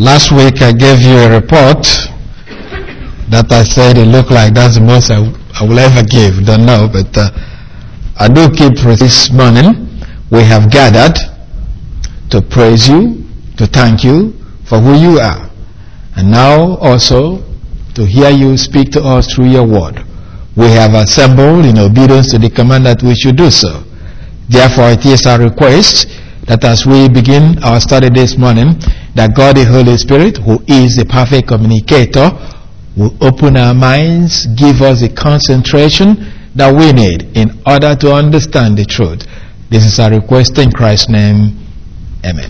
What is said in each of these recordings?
Last week I gave you a report that I said it looked like that's the most I will ever give. Don't know, but I do keep this morning. We have gathered to praise you, to thank you for who you are, and now also to hear you speak to us through your word. We have assembled in obedience to the command that we should do so. Therefore, it is our request that as we begin our study this morning, that God the Holy Spirit, who is the perfect communicator, will open our minds, give us the concentration that we need in order to understand the truth. This is our request in Christ's name. Amen.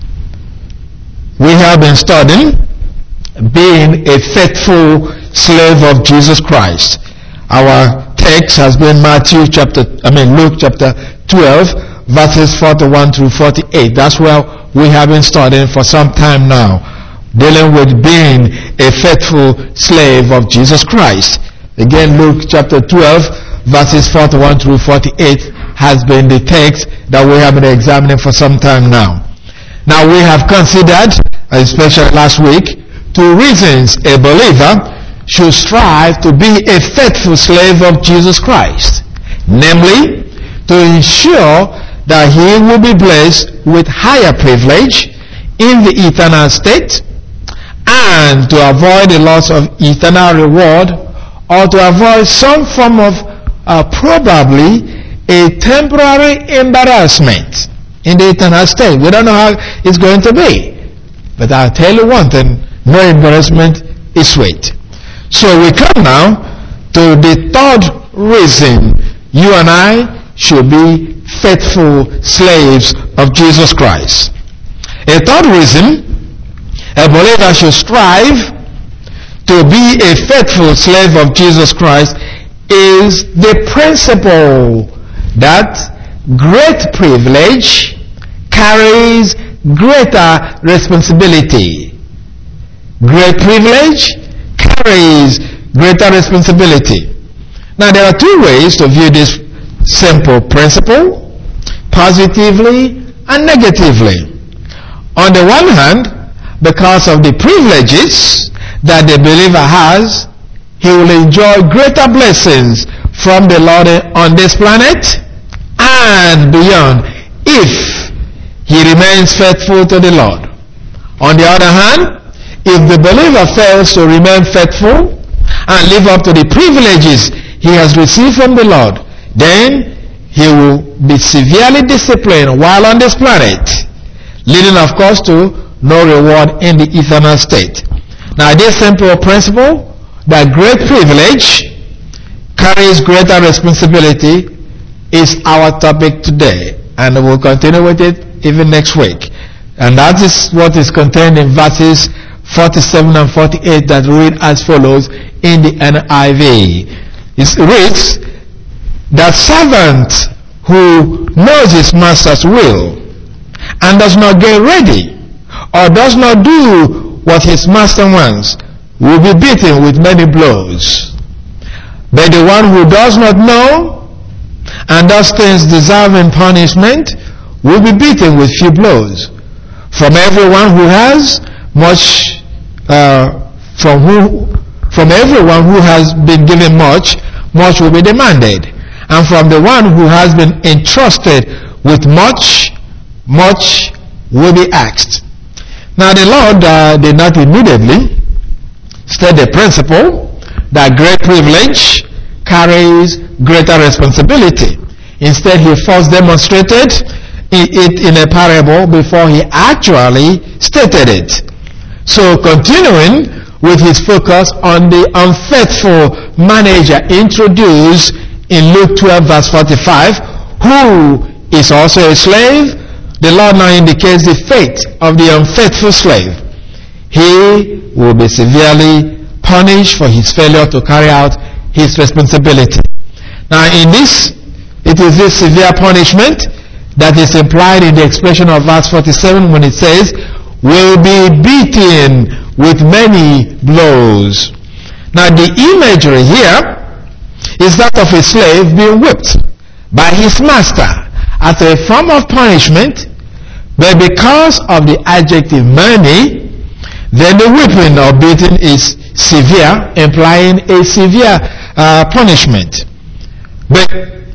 We have been studying being a faithful slave of Jesus Christ. Our text has been Luke chapter 12, verses 41 through 48. That's where we have been studying for some time now, dealing with being a faithful slave of Jesus Christ. Again, Luke chapter 12, verses 41 through 48 has been the text that we have been examining for some time now. Now we have considered, especially last week, 2 reasons a believer should strive to be a faithful slave of Jesus Christ. Namely, to ensure that he will be blessed with higher privilege in the eternal state, and to avoid the loss of eternal reward, or to avoid some form of probably a temporary embarrassment in the eternal state. We don't know how it's going to be, but I'll tell you one thing: no embarrassment is sweet. So we come now to the third reason you and I should be faithful slaves of Jesus Christ. A third reason a believer should strive to be a faithful slave of Jesus Christ is the principle that great privilege carries greater responsibility. Great privilege carries greater responsibility. Now there are 2 ways to view this simple principle: positively and negatively. On the one hand, because of the privileges that the believer has, he will enjoy greater blessings from the Lord on this planet and beyond if he remains faithful to the Lord. On the other hand, if the believer fails to remain faithful and live up to the privileges he has received from the Lord, then he will be severely disciplined while on this planet, leading of course to no reward in the eternal state. Now this simple principle that great privilege carries greater responsibility is our topic today, and we'll continue with it even next week. And that is what is contained in verses 47 and 48 that read as follows in the NIV. It reads, "That servant who knows his master's will and does not get ready or does not do what his master wants will be beaten with many blows. But the one who does not know and does things deserving punishment will be beaten with few blows. From everyone who has much, from everyone who has been given much, much will be demanded. And from the one who has been entrusted with much, much will be asked." Now the Lord did not immediately state the principle that great privilege carries greater responsibility. Instead, he first demonstrated it in a parable before he actually stated it. So continuing with his focus on the unfaithful manager introduced in Luke 12 verse 45, who is also a slave, the Lord now indicates the fate of the unfaithful slave. He will be severely punished for his failure to carry out his responsibility. Now in this, it is this severe punishment that is implied in the expression of verse 47 when it says, "will be beaten with many blows." Now the imagery here is that of a slave being whipped by his master as a form of punishment, but because of the adjective many, then the whipping or beating is severe, implying a severe punishment. But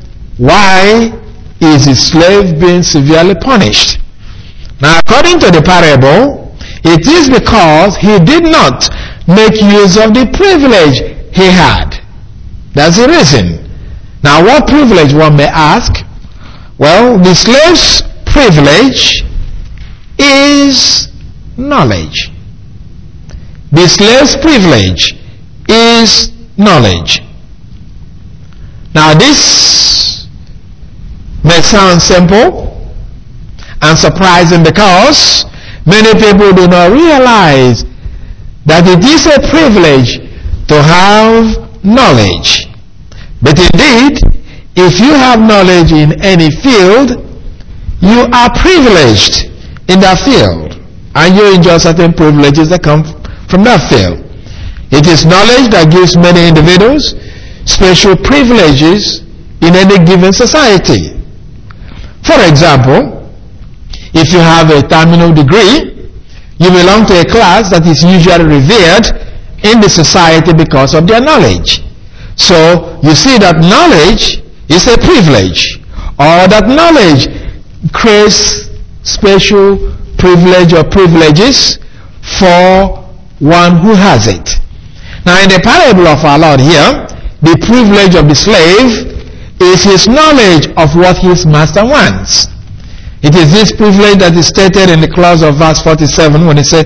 why is the slave being severely punished? Now, according to the parable, it is because he did not make use of the privilege he had. That's the reason. Now, what privilege, one may ask? Well, the slave's privilege is knowledge. The slave's privilege is knowledge. Now, this may sound simple and surprising because many people do not realize that it is a privilege to have knowledge. But indeed, if you have knowledge in any field, you are privileged in that field, and you enjoy certain privileges that come from that field. It is knowledge that gives many individuals special privileges in any given society. For example, if you have a terminal degree, you belong to a class that is usually revered in the society because of their knowledge. So you see that knowledge is a privilege, or that knowledge creates special privilege or privileges for one who has it. Now, in the parable of our Lord here, the privilege of the slave is his knowledge of what his master wants. It is this privilege that is stated in the clause of verse 47 when it says,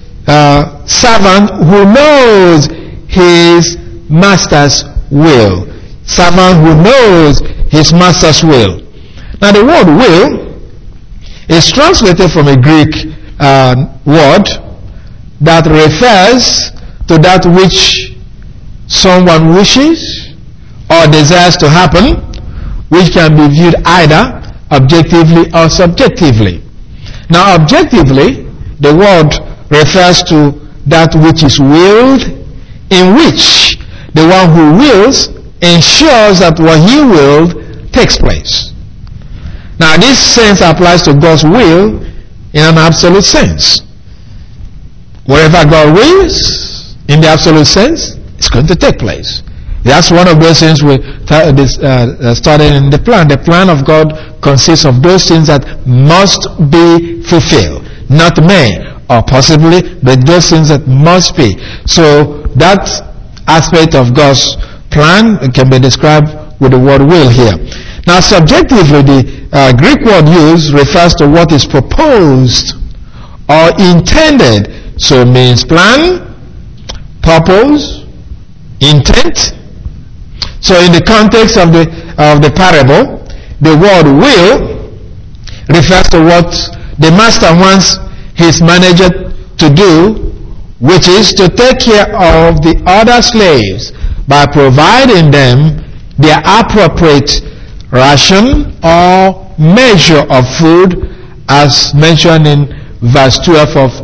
servant who knows his master's will. Servant who knows his master's will. Now, the word will is translated from a Greek word that refers to that which someone wishes or desires to happen, which can be viewed either objectively or subjectively. Now, objectively, the word refers to that which is willed, in which the one who wills ensures that what he willed takes place. Now, this sense applies to God's will in an absolute sense. Whatever God wills, in the absolute sense, it's going to take place. That's one of those things we started in the plan. The plan of God consists of those things that must be fulfilled. Not may, or possibly, but those things that must be. So that aspect of God's plan can be described with the word will here. Now, subjectively, the Greek word used refers to what is proposed or intended. So it means plan, purpose, intent. So in the context of the parable, the word will refers to what the master wants his manager to do, which is to take care of the other slaves by providing them their appropriate ration or measure of food, as mentioned in verse 42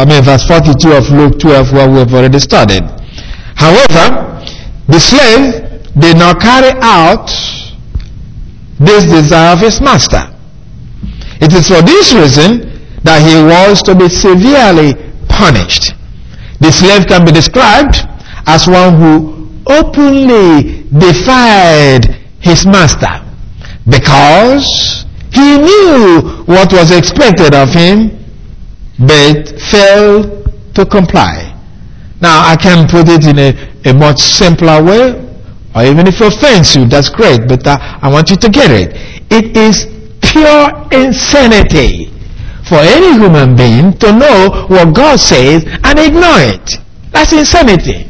of Luke 12, where we have already studied. However, the slave did not carry out this desire of his master. It is for this reason that he was to be severely punished. The slave can be described as one who openly defied his master because he knew what was expected of him but failed to comply. Now, I can put it in a much simpler way, or even if it offends you, that's great, but I want you to get it. It is pure insanity for any human being to know what God says and ignore it. That's insanity.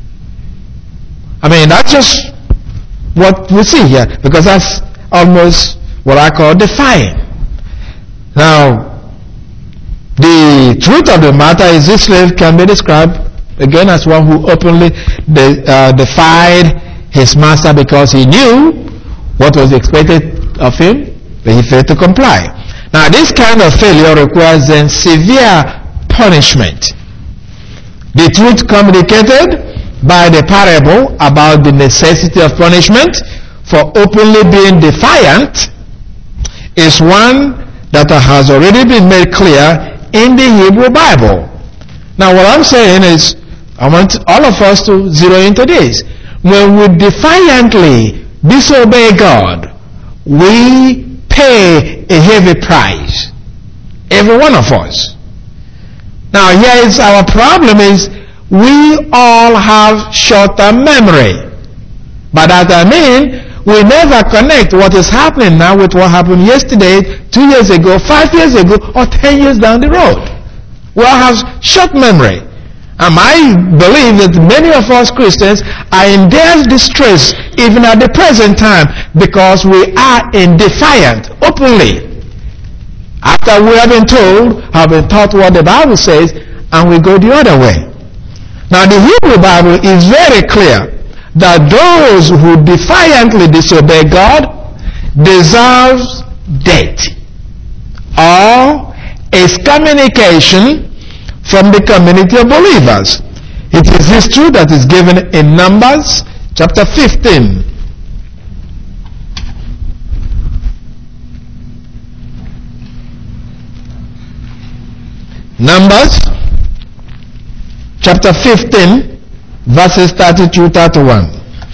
I mean, that's just what we see here, because that's almost what I call defying. Now, the truth of the matter is this slave can be described again as one who openly defied his master because he knew what was expected of him, but he failed to comply. Now, this kind of failure requires then severe punishment. The truth communicated by the parable about the necessity of punishment for openly being defiant is one that has already been made clear in the Hebrew Bible. Now what I'm saying is, I want all of us to zero into this. When we defiantly disobey God, we pay a heavy price. Every one of us. Now here is our problem is, we all have short-term memory. By that I mean, we never connect what is happening now with what happened yesterday, 2 years ago, 5 years ago, or 10 years down the road. We all have short memory. And I believe that many of us Christians are in dire distress even at the present time because we are in defiant openly. After we have been told, have been taught what the Bible says, and we go the other way. Now the Hebrew Bible is very clear that those who defiantly disobey God deserve death or excommunication from the community of believers. It is this truth that is given in Numbers chapter 15. Numbers chapter 15 verses 32-31.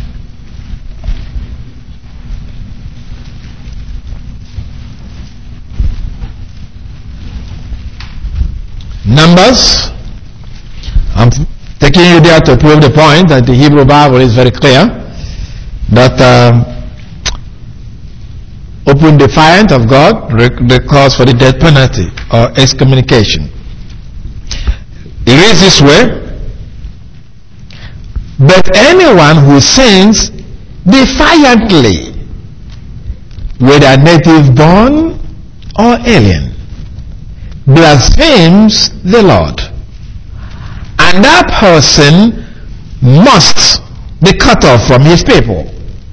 Numbers, I'm taking you there to prove the point that the Hebrew Bible is very clear that open defiant of God the cause for the death penalty or excommunication. It reads this way: but anyone who sins defiantly, whether native born or alien, blasphemes the Lord, and that person must be cut off from his people,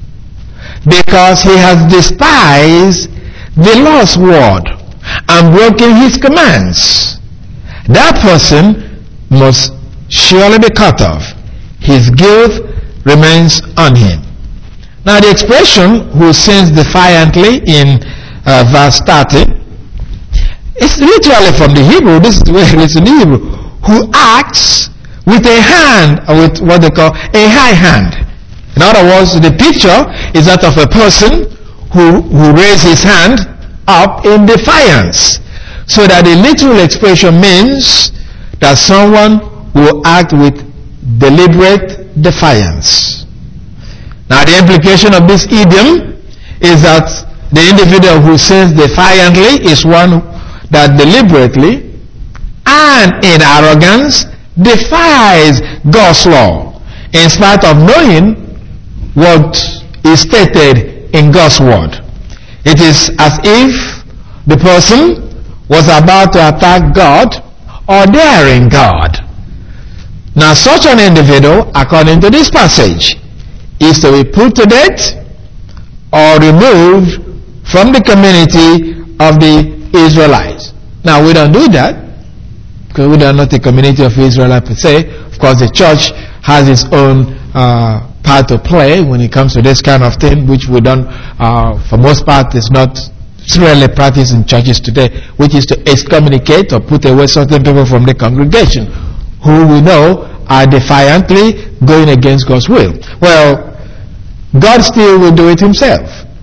because he has despised the Lord's word and broken his commands. That person must surely be cut off. His guilt remains on him. Now the expression who sins defiantly in verse 30, it's literally from the Hebrew. This is where it is in the Hebrew. Who acts with a hand, or with what they call a high hand. In other words, the picture is that of a person who raises his hand up in defiance. So that the literal expression means that someone will act with deliberate defiance. Now the implication of this idiom is that the individual who sins defiantly is one that deliberately and in arrogance defies God's law in spite of knowing what is stated in God's word. It is as if the person was about to attack God or daring God. Now such an individual, according to this passage, is to be put to death or removed from the community of the Israelites. Now we don't do that because we are not a community of Israelites per se. Of course the church has its own part to play when it comes to this kind of thing, which we don't, for most part, is not really practiced in churches today, which is to excommunicate or put away certain people from the congregation who we know are defiantly going against God's will. Well, God still will do it himself.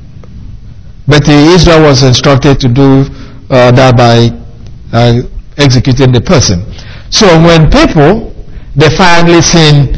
But Israel was instructed to do that by executing the person. So when people defiantly sin,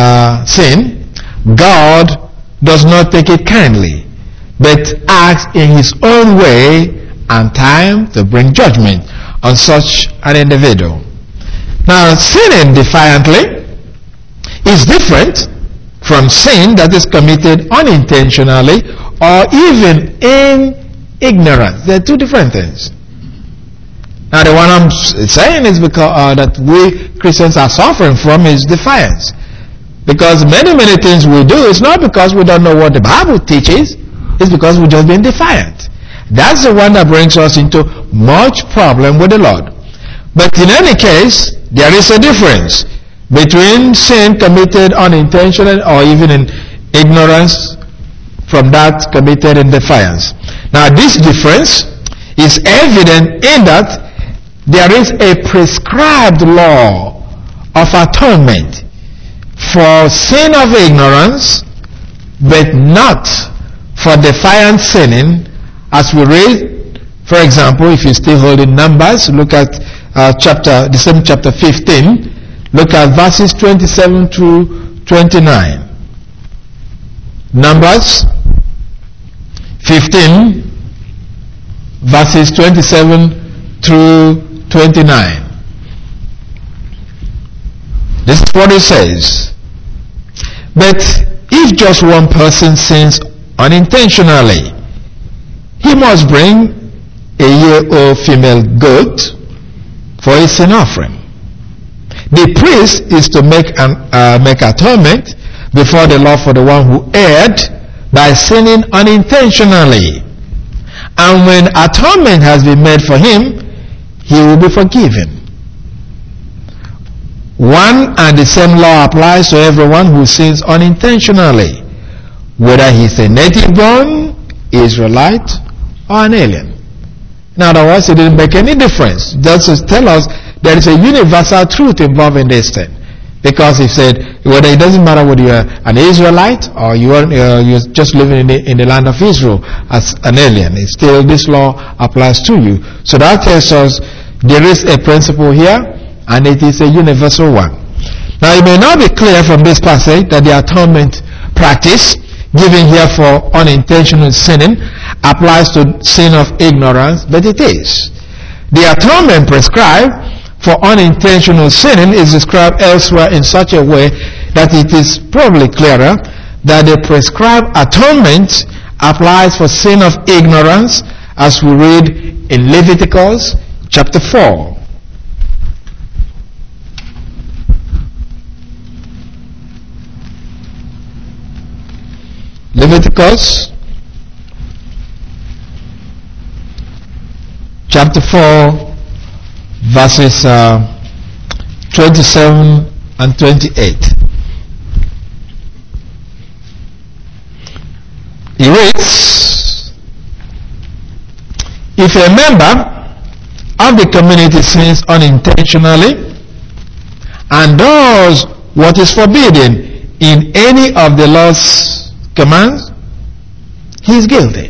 God does not take it kindly, but acts in his own way and time to bring judgment on such an individual. Now, sinning defiantly is different from sin that is committed unintentionally or even in ignorance. They're two different things. Now, the one I'm saying is because that we Christians are suffering from is defiance. Because many things we do, it's not because we don't know what the Bible teaches, it's because we've just been defiant. That's the one that brings us into much problem with the Lord. But in any case, there is a difference between sin committed unintentionally or even in ignorance from that committed in defiance. Now this difference is evident in that there is a prescribed law of atonement for sin of ignorance, but not for defiant sinning, as we read. For example, if you still hold in Numbers, look at the same chapter 15, look at verses 27 through 29. Numbers 15, verses 27 through 29. This is what it says. But if just one person sins unintentionally, he must bring a year-old female goat for a sin offering. The priest is to make atonement before the Lord for the one who erred by sinning unintentionally. And when atonement has been made for him, he will be forgiven. One and the same law applies to everyone who sins unintentionally, whether he's a native-born Israelite or an alien. In other words, it didn't make any difference. Just to tell us there is a universal truth involved in this thing. Because he said, whether it doesn't matter whether you're an Israelite or you're just living in the land of Israel as an alien, it's still this law applies to you. So that tells us there is a principle here, and it is a universal one. Now, it may not be clear from this passage that the atonement practice given here for unintentional sinning applies to sin of ignorance, but it is. The atonement prescribed for unintentional sinning is described elsewhere in such a way that it is probably clearer that the prescribed atonement applies for sin of ignorance, as we read in Leviticus chapter 4. Leviticus chapter 4, verses 27 and 28. It reads, if a member of the community sins unintentionally and does what is forbidden in any of the Lord's commands, he is guilty.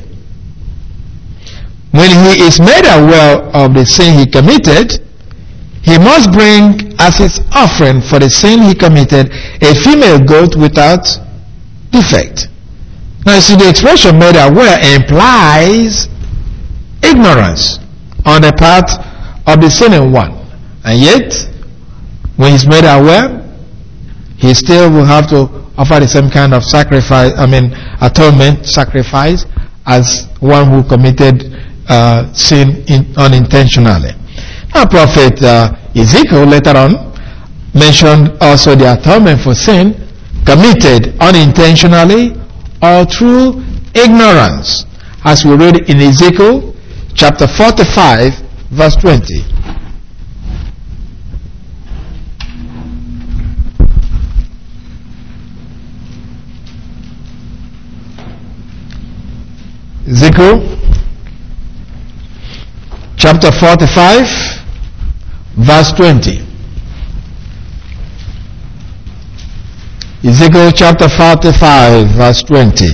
When he is made aware of the sin he committed, he must bring as his offering for the sin he committed a female goat without defect. Now you see, the expression made aware implies ignorance on the part of the sinning one. And yet, when he's made aware, he still will have to offer the same kind of atonement sacrifice as one who committed sin unintentionally. Now, Prophet Ezekiel later on mentioned also the atonement for sin committed unintentionally or through ignorance, as we read in Ezekiel chapter 45, verse 20. Ezekiel chapter 45, verse 20. Ezekiel chapter 45, verse 20.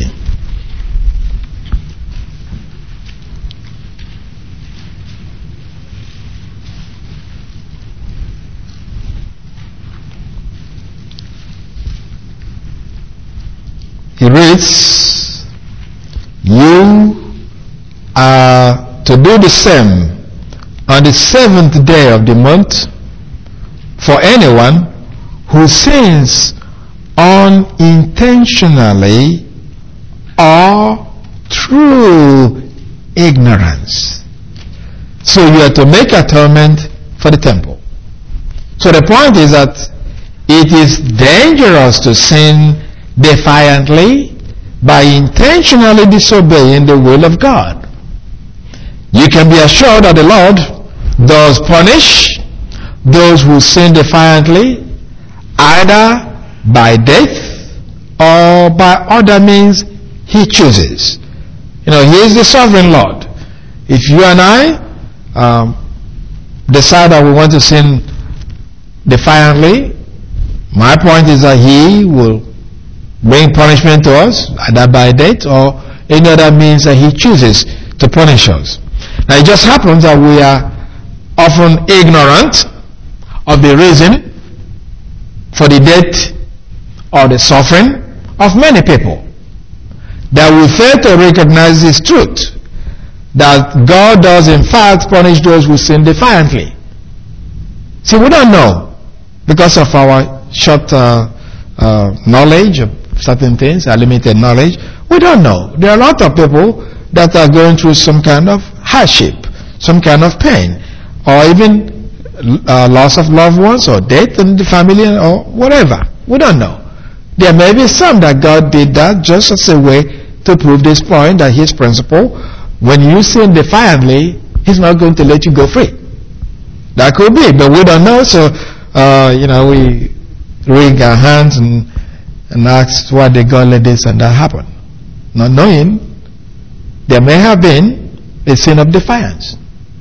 He reads, you are to do the same on the 7th day of the month for anyone who sins unintentionally or through ignorance. So you are to make atonement for the temple. So the point is that it is dangerous to sin defiantly by intentionally disobeying the will of God. You can be assured that the Lord does punish those who sin defiantly, either by death or by other means he chooses. He is the sovereign Lord. If you and I decide that we want to sin defiantly, My point is that he will bring punishment to us, either by death or any other means that he chooses to punish us. Now it just happens that we are often ignorant of the reason for the death or the suffering of many people. That we fail to recognize this truth, that God does in fact punish those who sin defiantly. See, we don't know because of our short knowledge of certain things, our limited knowledge. We don't know. There are a lot of people that are going through some kind of hardship, some kind of pain, or even loss of loved ones, or death in the family, or whatever. We don't know. There may be some that God did that just as a way to prove this point, that his principle, when you sin defiantly, he's not going to let you go free. That could be, but we don't know, so we wring our hands and ask why did God let this and that happen, not knowing there may have been a sin of defiance,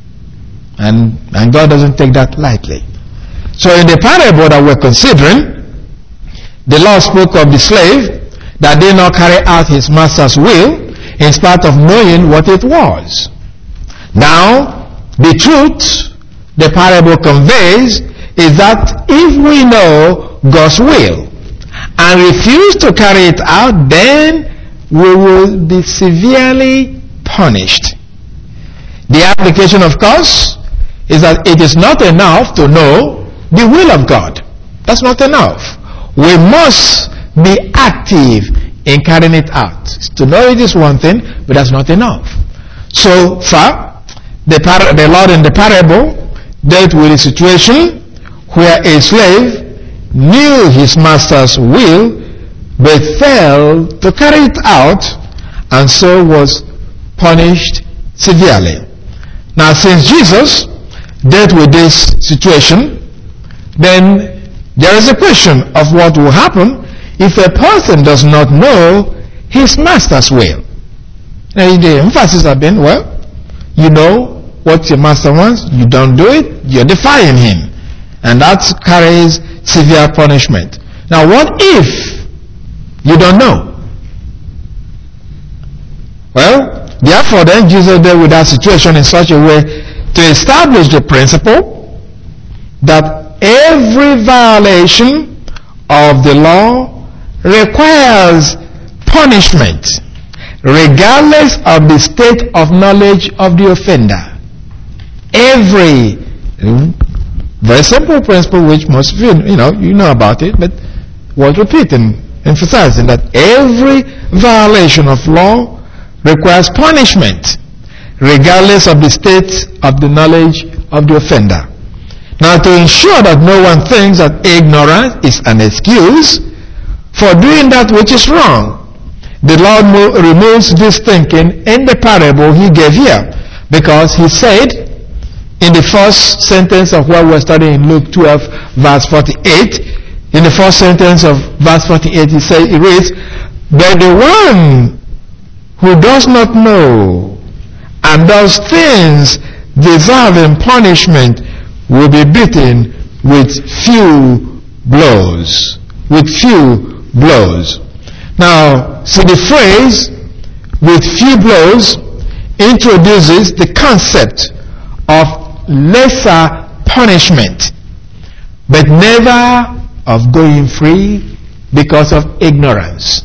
and God doesn't take that lightly. So in the parable that we're considering, the Lord spoke of the slave that did not carry out his master's will in spite of knowing what it was. Now, the truth the parable conveys is that if we know God's will and refuse to carry it out, then we will be severely punished. The application, of course, is that it is not enough to know the will of God. That's not enough. We must be active in carrying it out. To know it is one thing, but that's not enough. So far, the Lord in the parable dealt with a situation where a slave knew his master's will but failed to carry it out, and so was punished severely. Now, since Jesus dealt with this situation, then there is a question of what will happen if a person does not know his master's will. Now, the emphasis has been, well, you know what your master wants, you don't do it, you're defying him. And that carries severe punishment. Now, what if you don't know? Well, therefore then Jesus dealt with that situation in such a way to establish the principle that every violation of the law requires punishment, regardless of the state of knowledge of the offender. Every very simple principle, which most of you know about it, but worth repeating, emphasizing that every violation of law requires punishment, regardless of the state of the knowledge of the offender. Now, to ensure that no one thinks that ignorance is an excuse for doing that which is wrong, the Lord removes this thinking in the parable he gave here, because he said in the first sentence of what we're studying in Luke 12 verse 48, in the first sentence of verse 48 it reads, "But the one who does not know and does things deserving punishment will be beaten with few blows." With few blows. Now, see, the phrase "with few blows" introduces the concept of lesser punishment, but never of going free because of ignorance.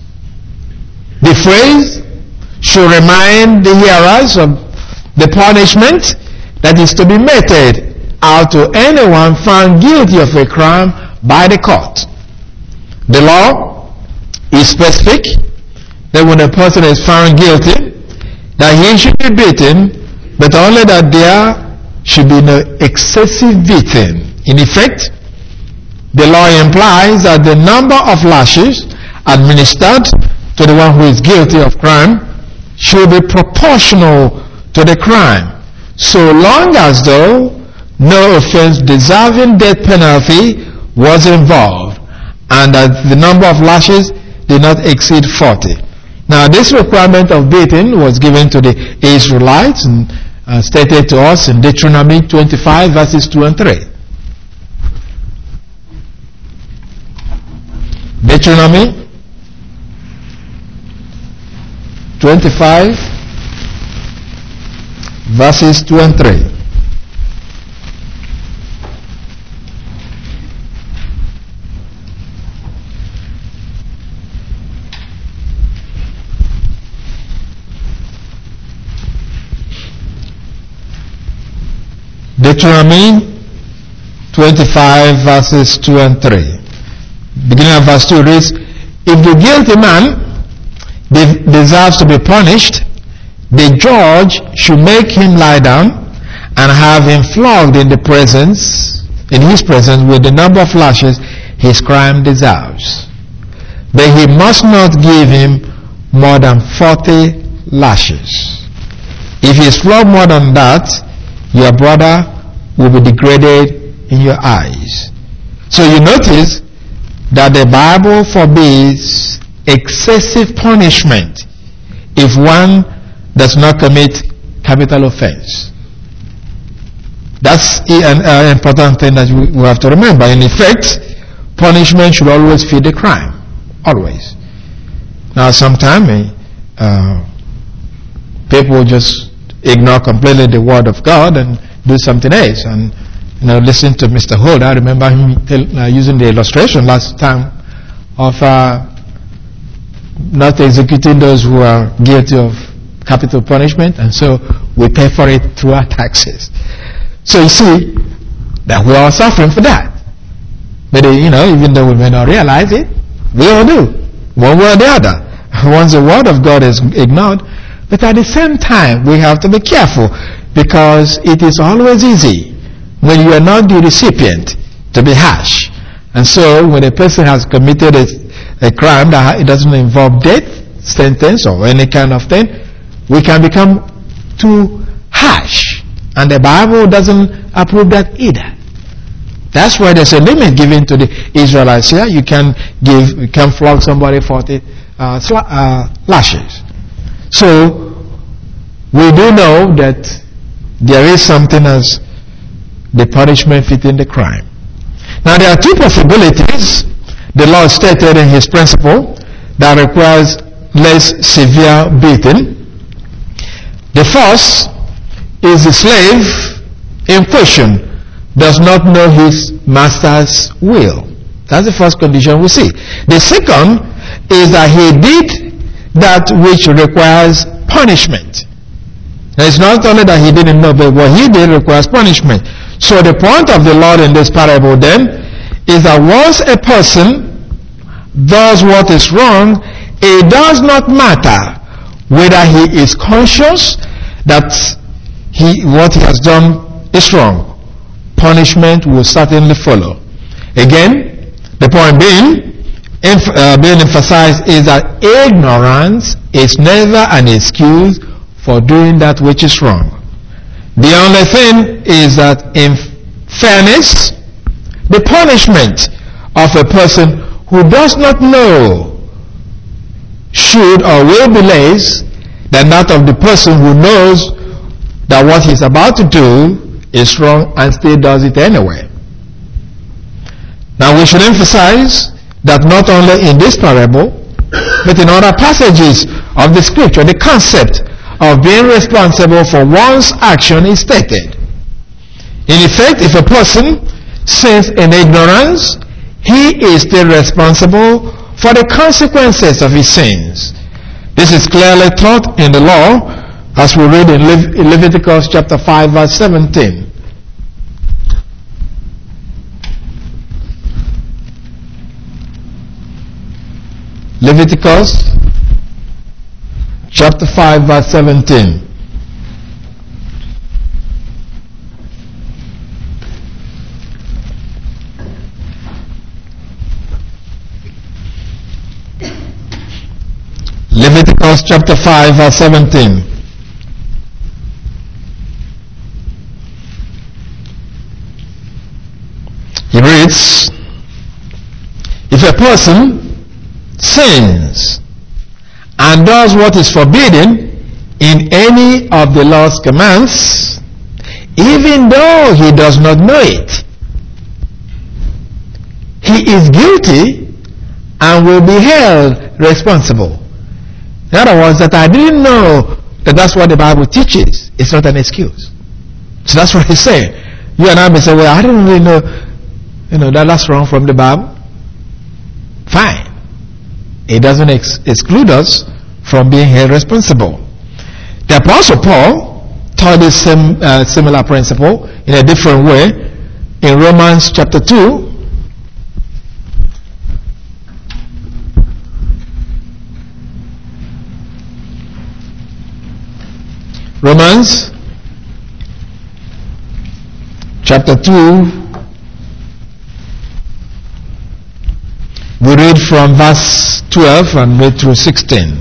The phrase should remind the hearers of the punishment that is to be meted out to anyone found guilty of a crime by the court. The law is specific that when a person is found guilty, that he should be beaten, but only that there should be no excessive beating. In effect, the law implies that the number of lashes administered to the one who is guilty of crime should be proportional to the crime, so long as though no offense deserving death penalty was involved, and that the number of lashes did not exceed 40. Now, this requirement of beating was given to the Israelites and stated to us in Deuteronomy 25 verses 2 and 3. Deuteronomy 25 verses 2 and 3. Deuteronomy 25 verses 2 and 3. Beginning of verse 2 reads, if the guilty man deserves to be punished, the judge should make him lie down and have him flogged in his presence with the number of lashes his crime deserves. But he must not give him more than 40 lashes. If he is flogged more than that, your brother will be degraded in your eyes. So you notice that the Bible forbids excessive punishment if one does not commit capital offense. That's an important thing that we have to remember. In effect, punishment should always fit the crime. Always. Now sometimes people just ignore completely the word of God and do something else. And listen to Mr. Holt. I remember him using the illustration last time of not executing those who are guilty of capital punishment, and so we pay for it through our taxes. So you see that we are suffering for that. But even though we may not realize it, we all do, one way or the other. Once the word of God is ignored, but at the same time we have to be careful, because it is always easy when you are not the recipient to be harsh. And so when a person has committed a crime that it doesn't involve death sentence or any kind of thing, we can become too harsh. And the Bible doesn't approve that either. That's why there's a limit given to the Israelites here. You can flog somebody 40 lashes. So we do know that there is something as the punishment fitting the crime. Now there are two possibilities the Lord stated in his principle that requires less severe beating. The first is the slave in question does not know his master's will. That's the first condition we see. The second is that he did that which requires punishment. Now it's not only that he didn't know, but what he did requires punishment. So the point of the Lord in this parable then is that once a person does what is wrong, it does not matter whether he is conscious that what he has done is wrong. Punishment will certainly follow. Again, the point being emphasized is that ignorance is never an excuse for doing that which is wrong. The only thing is that in fairness, the punishment of a person who does not know should or will be less than that of the person who knows that what he's about to do is wrong and still does it anyway. Now we should emphasize that not only in this parable, but in other passages of the scripture, the concept of being responsible for one's action is stated. In effect, if a person sins in ignorance, he is still responsible for the consequences of his sins. This is clearly taught in the law as we read in Leviticus chapter 5 verse 17. Leviticus chapter 5 verse 17. Leviticus chapter 5 verse 17. He reads, if a person sins and does what is forbidden in any of the Lord's commands, even though he does not know it, he is guilty and will be held responsible. In other words, that I didn't know that that's what the Bible teaches. It's not an excuse. So that's what he's saying. You and I may say, well, I didn't really know, that's wrong from the Bible. Fine. It doesn't exclude us from being held responsible. The Apostle Paul taught this similar principle in a different way in Romans chapter 2. Romans chapter 2, we read from verse 12 and read through 16.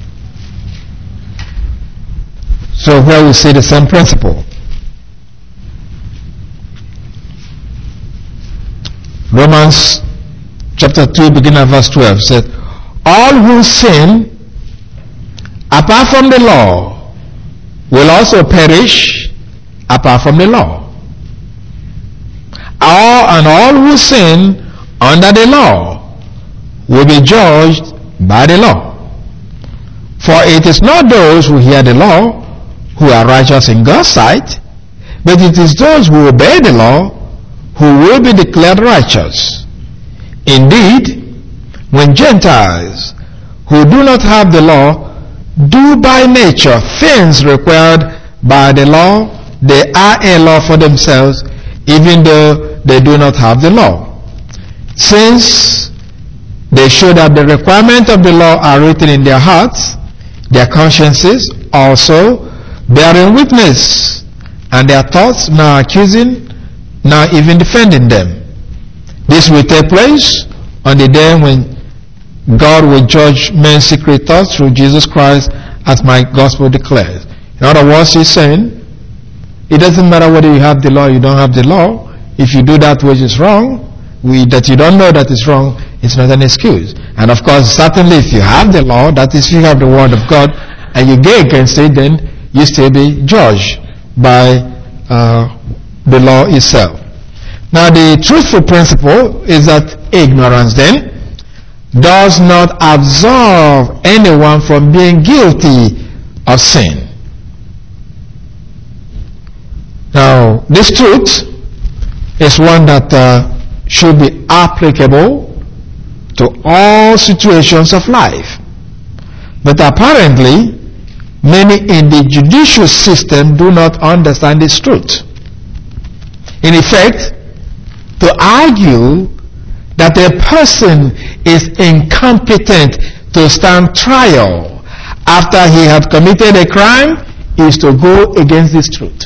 So where we see the same principle. Romans chapter 2, beginning at verse 12, said, all who sin apart from the law will also perish apart from the law. All who sin under the law will be judged by the law. For it is not those who hear the law who are righteous in God's sight, but it is those who obey the law who will be declared righteous. Indeed, when Gentiles who do not have the law do by nature things required by the law, they are a law for themselves, even though they do not have the law. Since they show that the requirements of the law are written in their hearts, their consciences also bearing witness, and their thoughts now accusing, now even defending them. This will take place on the day when God will judge men's secret thoughts through Jesus Christ, as my gospel declares. In other words, he's saying, it doesn't matter whether you have the law or you don't have the law. If you do that which is wrong, that you don't know that is wrong, it's not an excuse. And of course, certainly if you have the law, that is, if you have the word of God, and you go against it, then you still be judged by the law itself. Now, the truthful principle is that ignorance then does not absolve anyone from being guilty of sin. Now, this truth is one that should be applicable to all situations of life. But apparently, many in the judicial system do not understand this truth. In effect, to argue that a person is incompetent to stand trial after he had committed a crime is to go against this truth.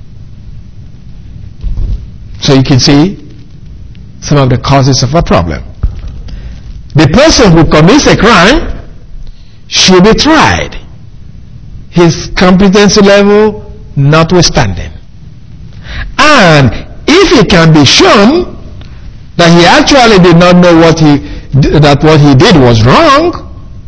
So you can see some of the causes of a problem. The person who commits a crime should be tried, his competency level notwithstanding. And if it can be shown that he actually did not know what he did was wrong,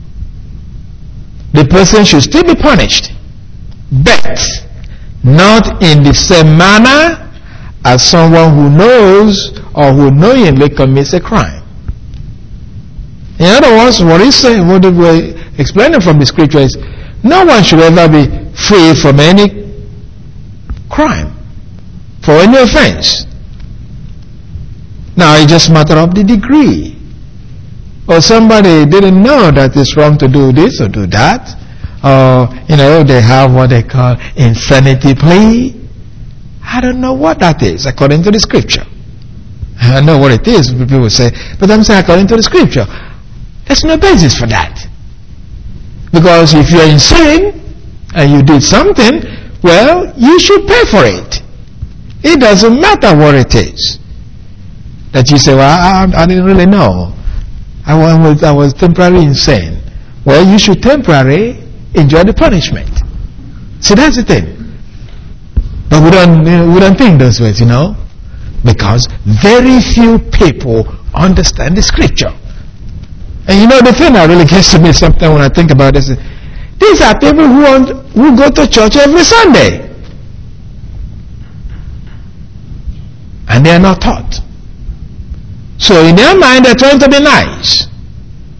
the person should still be punished, but not in the same manner as someone who knows or who knowingly commits a crime. In other words, what he's saying, what we're explaining from the scripture is, no one should ever be free from any crime, for any offense. Now, it's just a matter of the degree. Or somebody didn't know that it's wrong to do this or do that. Or, they have what they call insanity plea. I don't know what that is according to the scripture. I know what it is, people say, but I'm saying according to the scripture. There's no basis for that. Because if you're insane and you did something, well, you should pay for it. It doesn't matter what it is. That you say, well, I didn't really know. I was temporarily insane. Well, you should temporarily enjoy the punishment. See, that's the thing. But we don't think those ways, because very few people understand the scripture. And the thing that really gets to me sometimes when I think about this is, these are people who go to church every Sunday. And they are not taught. So in their mind, they're trying to be nice.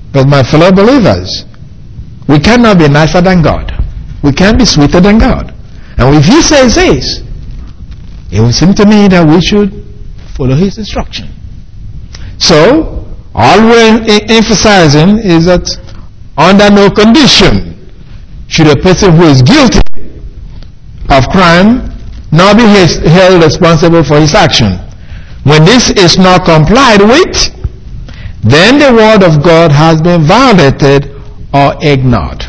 But my fellow believers, we cannot be nicer than God. We can't be sweeter than God. And if He says this, it would seem to me that we should follow His instruction. So, all we're emphasizing is that under no condition should a person who is guilty of crime not be held responsible for his action. When this is not complied with, then the word of God has been violated or ignored.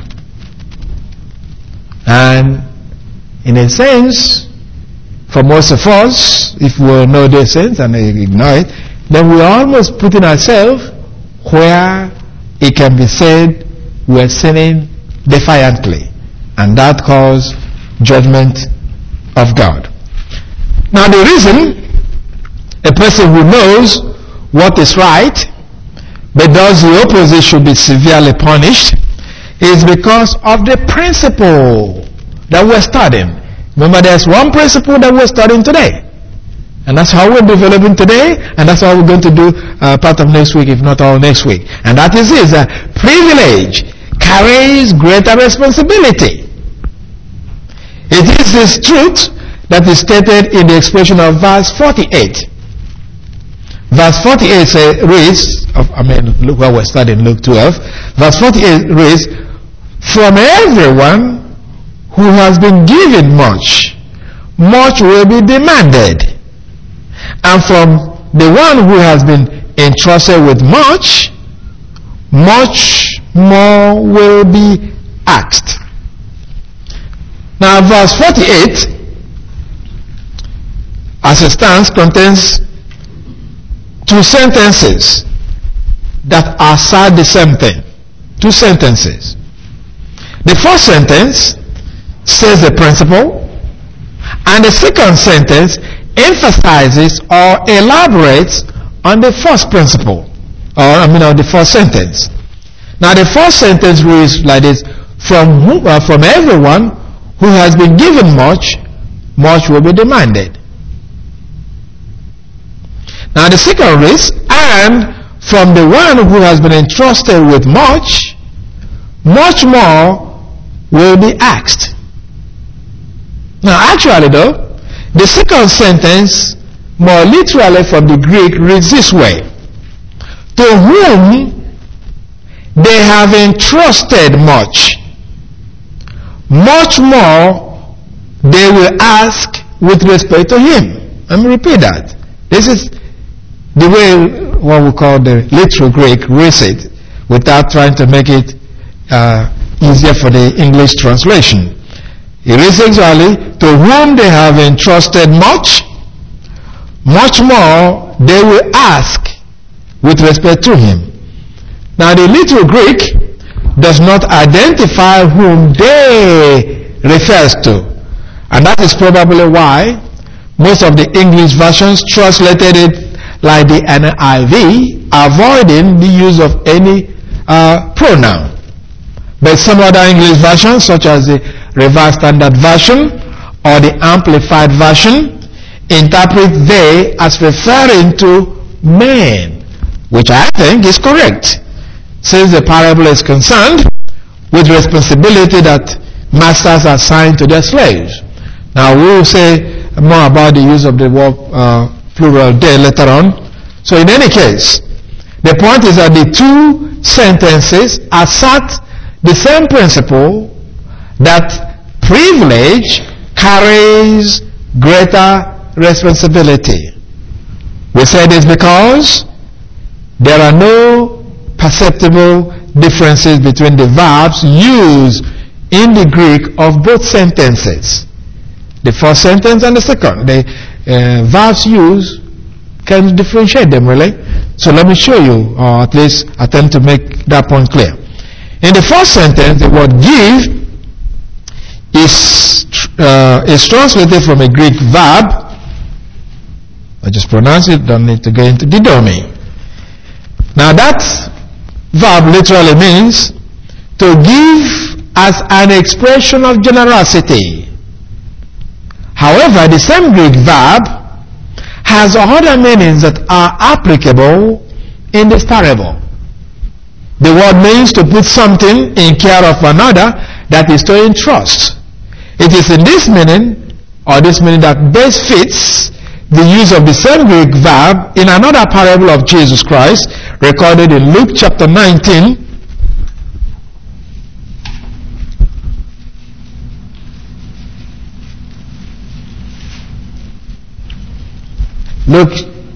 And in a sense, for most of us, if we know these things and ignore it, then we're almost putting ourselves where it can be said we're sinning defiantly. And that causes judgment of God. Now the reason a person who knows what is right but does the opposite should be severely punished is because of the principle that we're studying. Remember, there's one principle that we're studying today. And that's how we're developing today, and that's how we're going to do part of next week, if not all next week. And that is this, privilege carries greater responsibility. It is this truth that is stated in the expression of verse 48. Verse 48 reads, look where we're studying, Luke 12. Verse 48 reads, from everyone who has been given much, much will be demanded. And from the one who has been entrusted with much, much more will be asked. Now verse 48, as it stands, contains two sentences that are said the same thing. Two sentences. The first sentence says the principle, and the second sentence emphasizes or elaborates on the first principle, or the first sentence. Now the first sentence reads like this: from everyone who has been given much, much will be demanded. Now the second reads, and from the one who has been entrusted with much, much more will be asked. Now actually though, the second sentence, more literally from the Greek, reads this way: to whom they have entrusted much, much more they will ask with respect to him. Let me repeat that. This is the way what we call the literal Greek reads it, without trying to make it easier for the English translation. It reads actually, to whom they have entrusted much, much more they will ask with respect to him. Now the literal Greek does not identify whom they refers to. And that is probably why most of the English versions translated it like the NIV, avoiding the use of any pronoun. But some other English versions, such as the Revised Standard Version or the Amplified Version, interpret they as referring to men, which I think is correct, since the parable is concerned with responsibility that masters assign to their slaves. Now we will say more about the use of the word plural they later on. So in any case, the point is that the two sentences assert the same principle, that privilege carries greater responsibility. We say this because there are no perceptible differences between the verbs used in the Greek of both sentences. The first sentence and the second. The verbs used can differentiate them really. So let me show you, or at least attempt to make that point clear. In the first sentence, the word give is translated from a Greek verb. I just pronounce it, don't need to go into the domain. Now that verb literally means to give as an expression of generosity. However, the same Greek verb has other meanings that are applicable in this parable. The word means to put something in care of another, that is to entrust. It is in this meaning, or this meaning, that best fits the use of the same Greek verb in another parable of Jesus Christ, recorded in Luke chapter 19. Luke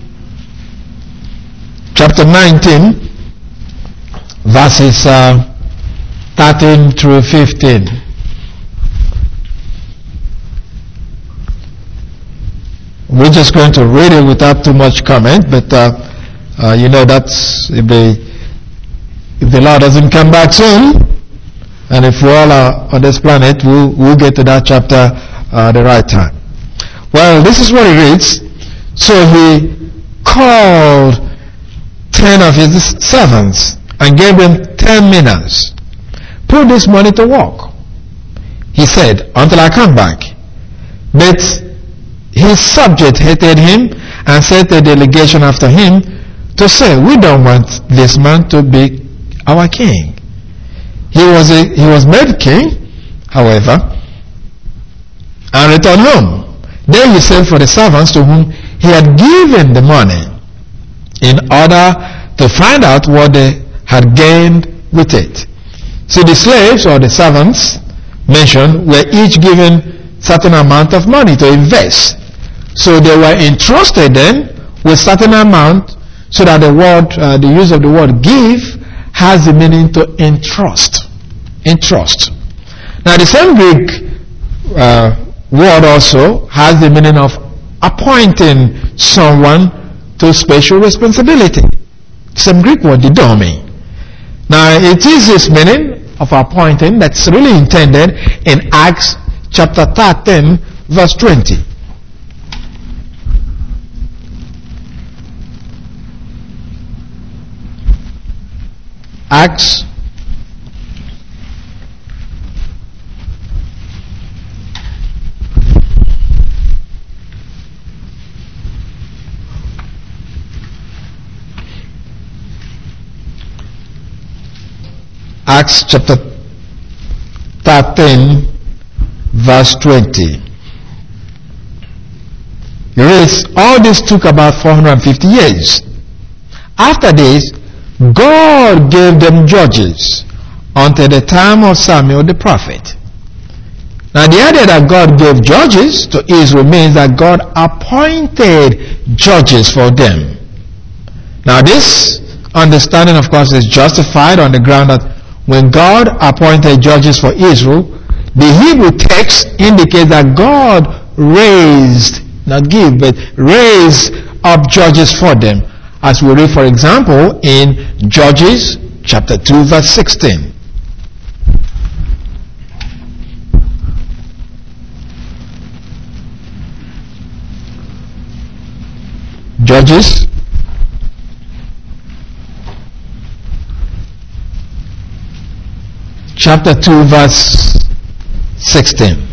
chapter 19, verses 13 through 15. We're just going to read it without too much comment, but you know, that's if the Lord doesn't come back soon, and if we all are on this planet, we'll get to that chapter the right time. Well, this is what it reads. So he called 10 of his servants and gave them 10 minas. Put this money to work, he said, until I come back. But his subject hated him and sent a delegation after him to say, we don't want this man to be our king. He was made king, however, and returned home. Then he sent for the servants to whom he had given the money, in order to find out what they had gained with it. So the slaves or the servants mentioned were each given certain amount of money to invest. So they were entrusted then with certain amount, so that the use of the word give has the meaning to entrust. Entrust. Now the same Greek word also has the meaning of appointing someone to special responsibility. Same Greek word, didomi. Now it is this meaning of appointing that's really intended in Acts chapter 13 verse 20. Acts chapter 13 verse 20. It reads, all this took about 450 years. After this, God gave them judges until the time of Samuel the prophet. Now the idea that God gave judges to Israel means that God appointed judges for them. Now this understanding, of course, is justified on the ground that when God appointed judges for Israel, the Hebrew text indicates that God raised, not give, but raised up judges for them. As we read, for example, in Judges chapter 2 verse 16. Judges chapter 2 verse 16.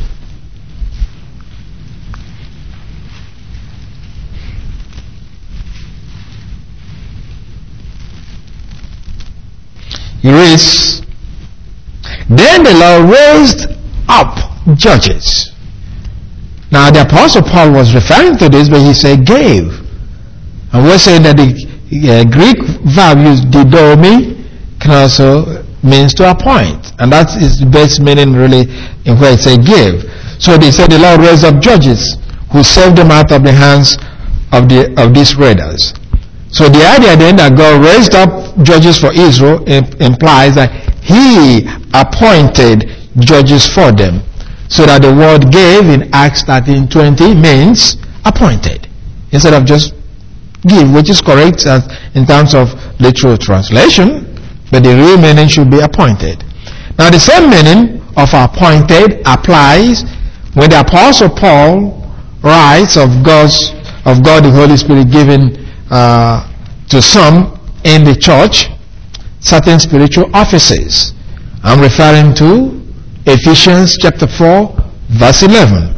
He reads, then the Lord raised up judges. Now the Apostle Paul was referring to this, but he said gave. And we're saying that the Greek verb used didomi can also means to appoint. And that is the best meaning really in where it said give. So they said the Lord raised up judges who saved them out of the hands of these raiders. So the idea then that God raised up judges for Israel implies that he appointed judges for them. So that the word gave in Acts 13:20 means appointed, instead of just give, which is correct in terms of literal translation, but the real meaning should be appointed. Now the same meaning of appointed applies when the Apostle Paul writes of God the Holy Spirit given to some in the church certain spiritual offices. I'm referring to Ephesians chapter 4 verse 11.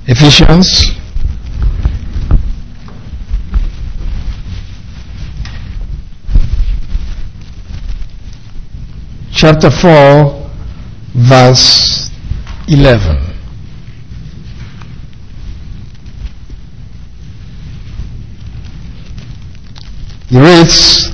Ephesians chapter 4, verse 11. It reads,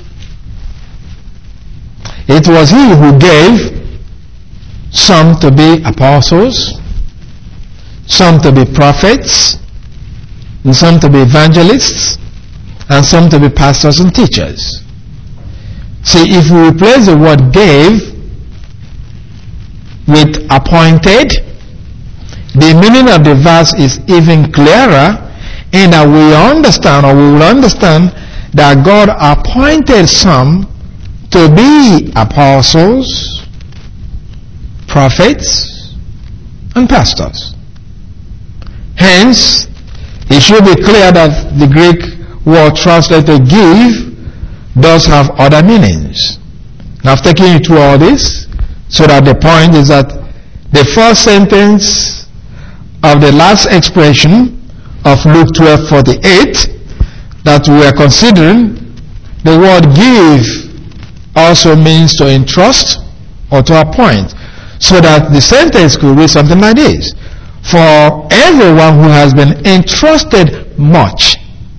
"It was he who gave some to be apostles, some to be prophets, and some to be evangelists, and some to be pastors and teachers." See, if we replace the word gave with appointed, the meaning of the verse is even clearer in that we will understand that God appointed some to be apostles, prophets, and pastors. Hence, it should be clear that the Greek word translated give does have other meanings. Now, I've taken you through all this so that the point is that the first sentence of the last expression of Luke 12:48 that we are considering, the word give also means to entrust or to appoint, so that the sentence could read something like this: for everyone who has been entrusted much,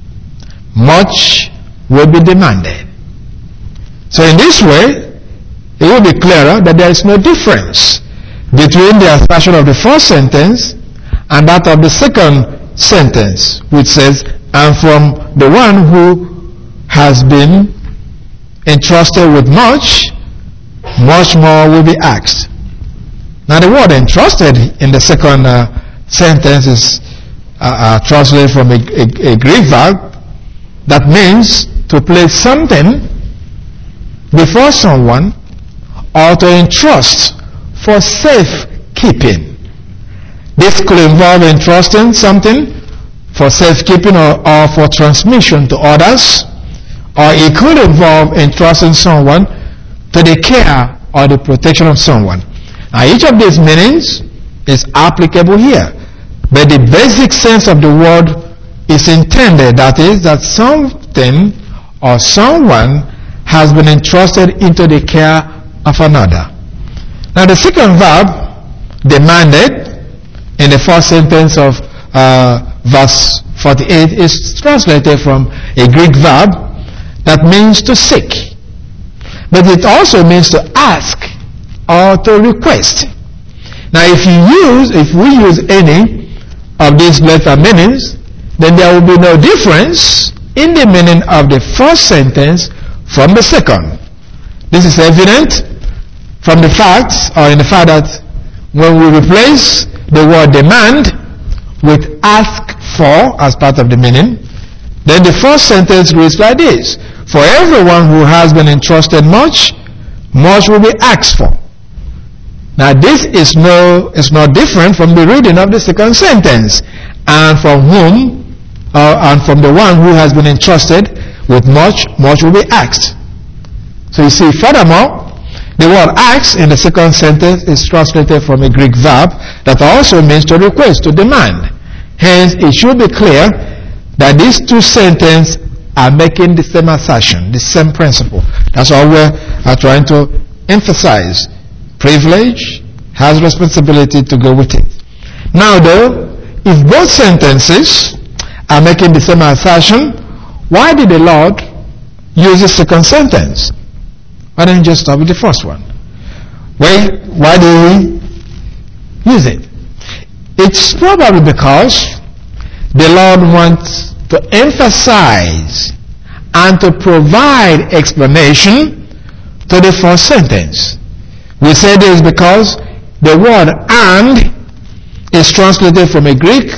much will be demanded. So in this way, it will be clearer that there is no difference between the assertion of the first sentence and that of the second sentence, which says, "And from the one who has been entrusted with much, much more will be asked." Now, the word entrusted in the second sentence is translated from a Greek verb that means to place something before someone or to entrust for safekeeping. This could involve entrusting something for safekeeping or for transmission to others, or it could involve entrusting someone to the care or the protection of someone. Now, each of these meanings is applicable here, but the basic sense of the word is intended, that is, that something or someone has been entrusted into the care of another. Now, the second verb, demanded, in the first sentence of verse 48 is translated from a Greek verb that means to seek, but it also means to ask or to request. Now, if we use any of these letter meanings, then there will be no difference in the meaning of the first sentence from the second. This is evident from the fact that when we replace the word demand with ask for as part of the meaning, then the first sentence reads like this: for everyone who has been entrusted much, much will be asked for. Now, this is not different from the reading of the second sentence, and from the one who has been entrusted with much, much will be asked. So you see, furthermore, the word ask in the second sentence is translated from a Greek verb that also means to request, to demand. Hence, it should be clear that these two sentences are making the same assertion, the same principle. That's all we're trying to emphasize. Privilege has responsibility to go with it. Now, though, if both sentences are making the same assertion, why did the Lord use the second sentence? Why didn't he just start with the first one? Well, why did he use it? It's probably because the Lord wants to emphasize and to provide explanation to the first sentence. We say this because the word "and" is translated from a Greek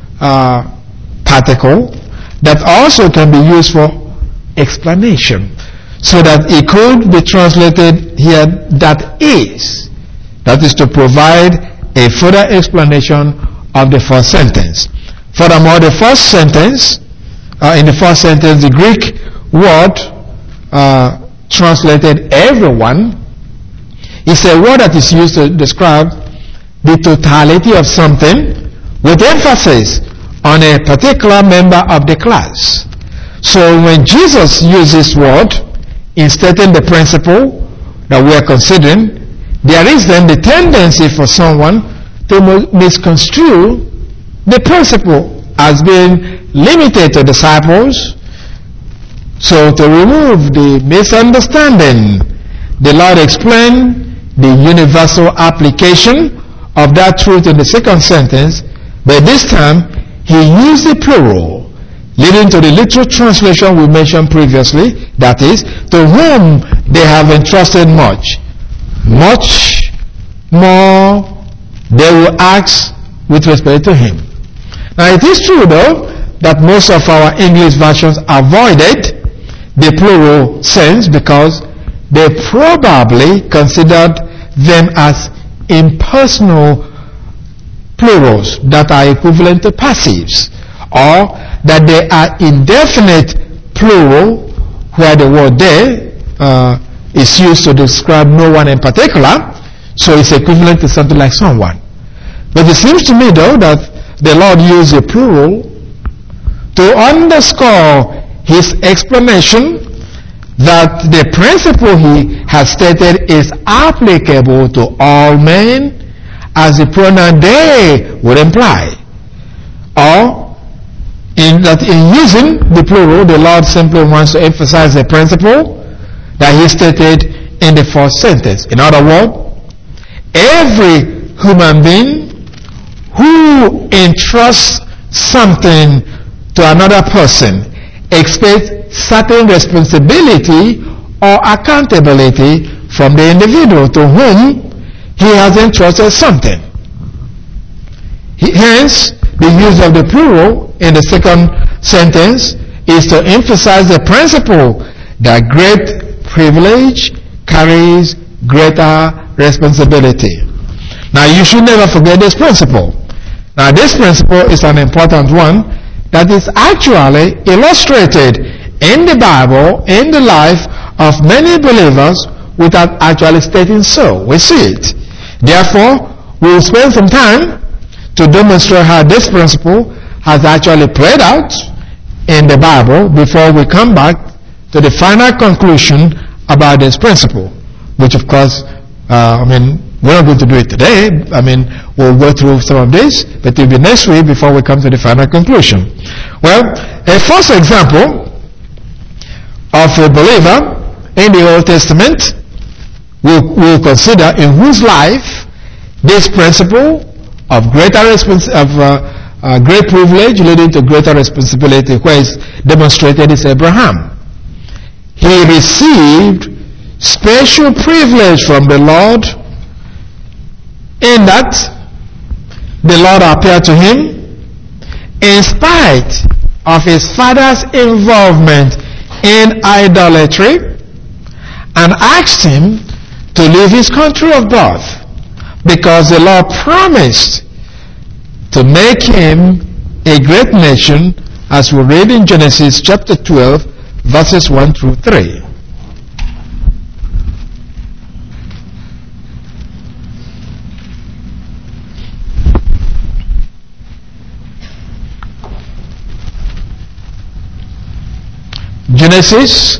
particle that also can be used for explanation, so that it could be translated here that is to provide a further explanation of the first sentence. Furthermore, the first sentence, the Greek word translated everyone is a word that is used to describe the totality of something with emphasis on a particular member of the class. So when Jesus uses word in stating the principle that we are considering, there is then the tendency for someone to misconstrue the principle as being limited to disciples. So to remove the misunderstanding, the Lord explained the universal application of that truth in the second sentence, but this time he used the plural, leading to the literal translation we mentioned previously, that is, to whom they have entrusted much, much more they will ask with respect to him. Now it is true though that most of our English versions avoided the plural sense because they probably considered them as impersonal plurals that are equivalent to passives, or that they are indefinite plural where the word they is used to describe no one in particular, so it's equivalent to something like someone. But it seems to me though that the Lord used a plural to underscore his explanation that the principle he has stated is applicable to all men, as the pronoun they would imply. Or, in using the plural, the Lord simply wants to emphasize the principle that he stated in the first sentence. In other words, every human being who entrusts something to another person expects certain responsibility or accountability from the individual to whom he has entrusted something. Hence, the use of the plural in the second sentence is to emphasize the principle that great privilege carries greater responsibility. Now, you should never forget this principle. Now, this principle is an important one that is actually illustrated in the Bible, in the life of many believers, without actually stating so. We see it. Therefore, we will spend some time to demonstrate how this principle has actually played out in the Bible before we come back to the final conclusion about this principle, which of course, we're not going to do it today. We'll go through some of this, but it will be next week before we come to the final conclusion. Well, a first example of a believer in the Old Testament we'll consider in whose life this principle of great privilege leading to greater responsibility, where it's demonstrated, is Abraham. He received special privilege from the Lord in that the Lord appeared to him in spite of his father's involvement in idolatry and asked him to leave his country of birth, because the Lord promised to make him a great nation, as we read in Genesis chapter 12 verses 1 through 3. Genesis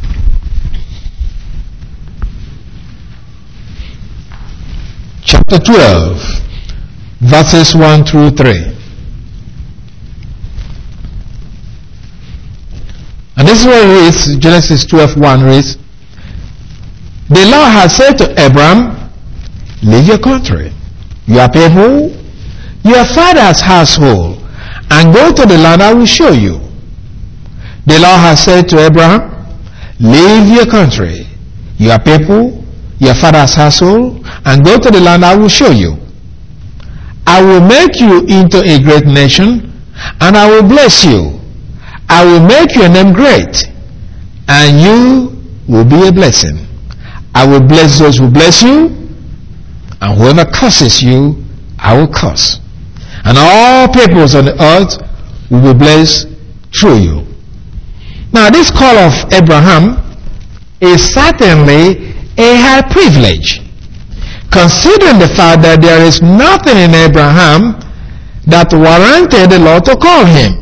chapter 12 verses 1 through 3. And this is what it reads. Genesis 12:1 reads, "The Lord had said to Abram, leave your country, your people, your father's household, and go to the land I will show you." The Lord has said to Abraham, leave your country, your people, your father's household, and go to the land I will show you. I will make you into a great nation, and I will bless you. I will make your name great, and you will be a blessing. I will bless those who bless you, and whoever curses you, I will curse. And all peoples on the earth will be blessed through you. Now, this call of Abraham is certainly a high privilege, considering the fact that there is nothing in Abraham that warranted the Lord to call him.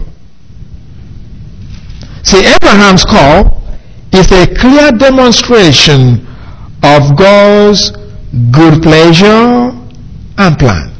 See, Abraham's call is a clear demonstration of God's good pleasure and plan.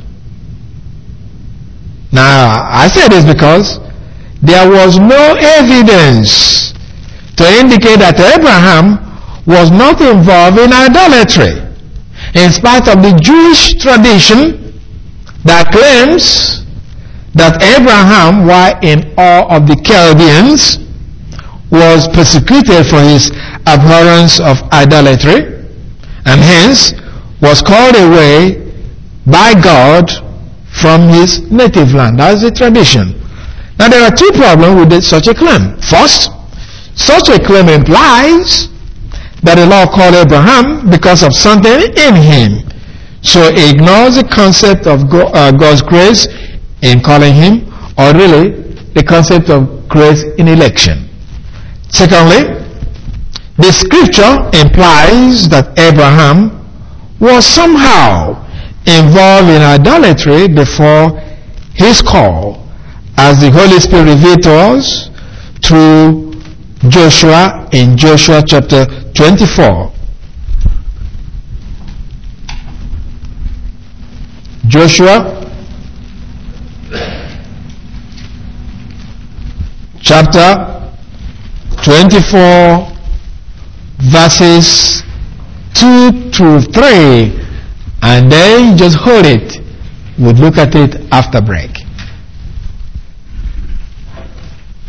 Now, I say this because there was no evidence to indicate that Abraham was not involved in idolatry, in spite of the Jewish tradition that claims that Abraham, while in awe of the Chaldeans, was persecuted for his abhorrence of idolatry, and hence was called away by God from his native land. That's the tradition. Now there are two problems with such a claim. First, such a claim implies that the Lord called Abraham because of something in him. So it ignores the concept of God's grace in calling him, or really the concept of grace in election. Secondly, the scripture implies that Abraham was somehow involved in idolatry before his call, as the Holy Spirit revealed to us through Joshua in Joshua chapter 24. Joshua chapter 24 verses 2 through 3, and then just hold it. We'll look at it after break.